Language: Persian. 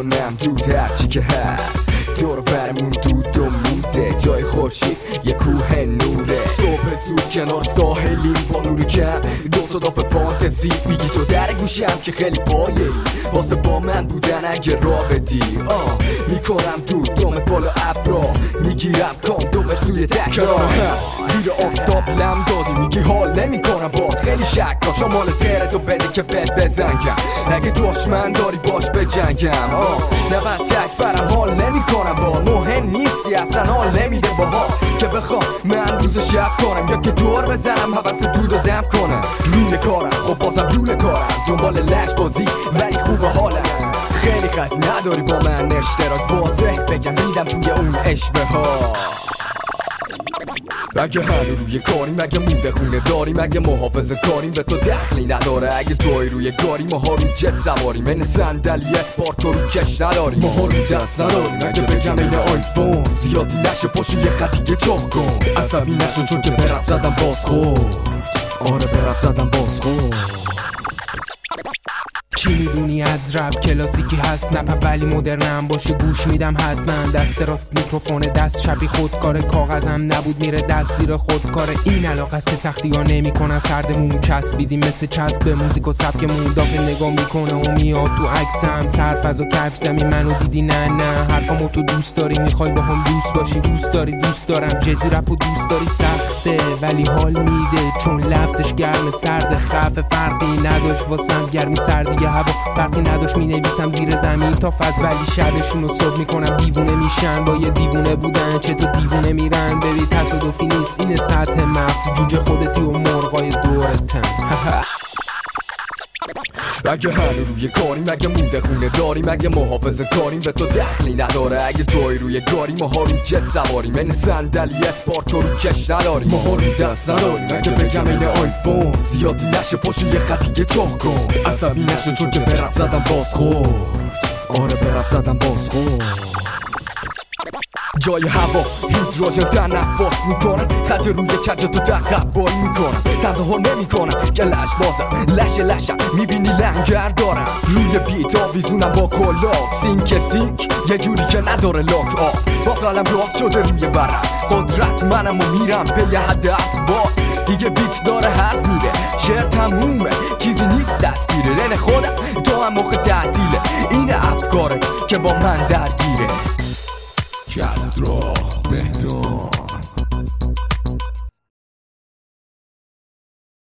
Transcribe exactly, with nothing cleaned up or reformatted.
کنم دود هرچی که هست دور برمون دود و موده جای خورشید یه کوه نوره صبح زود کنار ساحلیم با نور کم دو تا دافه فانتزی میگی تو در گوشم که خیلی پایه واسه با من بودن اگه را بدی آه میکنم دود دوم بالا ابرا میگیرم کاندومر سوی دکرا زیر آفتاب لم دادی میگی حال نمیکنم باد خیلی شک کن شمال ترتو بده که بد بزنگم اگه دشمن داری باش بجنگم آه نبند تک برم حال نمیکنم با مهم نیستی اصلا حال نمیده باها که بخوام من روز شب کنم یا که دور بزنم حوث دود و دم کنم روی کارم خب بازم روی کارم دنبال لش بازی ولی خوب حالم خیلی خزی نداری با من اشتراک واضح بگم ریدم توی اون اشوه ها اگه هنو روی کاریم اگه موده خونه داریم اگه محافظه کاریم به تو دخلی نداره اگه توی روی کاریم ماها رو جت سواریم من صندلی اسپارت رو کش نداریم ماها رو دست نداریم اگه بگم این آیفون زیادی نشه پاشو یه خطیگه چاق کن عصبی نشو چون که برب زدم باز خورد آره برب زدم باز خورد چی میدونی از رپ کلاسیکی هست نپ ولی مدرنم باشه گوش میدم حتما دست راست میکروفون دست شبی خودکار کاغذم نبود میره دست زیر خودکاره این علاقه است که سختی ها نمی کنن سردمون چسبیدیم مثل چسب موزیک و سبکمون دافه نگاه میکنه و میاد تو عکسم سرفز و کف زمین منو دیدی نه نه حرفامو تو دوست داری میخوای با هم دوست باشی دوست داری دوست دارم جدی رپ و دوست داری سخته ولی حال میده چون لفظش گرم سرد خف فرقی نداشت واسم گرمی سردی هوا فرقی نداشت می نویسم زیر زمین تا فز ولی شبشون رو صبح میکنم دیوونه میشن با یه دیوونه بودن چه تو دیوونه میرن ببین تصادفی نیست این سطح مغز جوجه خودتی و مرغای دورتن اگه هنو روی کاریم اگه موده خونه داریم اگه محافظه کاریم به تو دخلی نداره اگه توی روی کاریم ماها رو جت سواریم من صندلی اسپارت رو کش نداریم ماها رو دست نداریم اگه بگم این آیفون زیادی نشه پاشو یه خطیگه چاق کن عصبی نشو چون که برب زدم باز خورد آره برب زدم باز خورد جای هوا هیدروژن تنفس میکنن خرج روی کج تو تقبل میکنن تظاهر نمیکنن که لش بازم لش لشم میبینی لنگر دارم روی بیت آویزونم با کلاب سینک سینک یه جوری که نداره لاک آف باز قلم راست شده روی ورم قدرت منم و میرم به یه هدف باز دیگه بیت داره حرف میره شعر تمومه چیزی نیست دستگیره رن خودم تو هم موقع تعطیله این افکاره که با من درگیره کسترا مهدان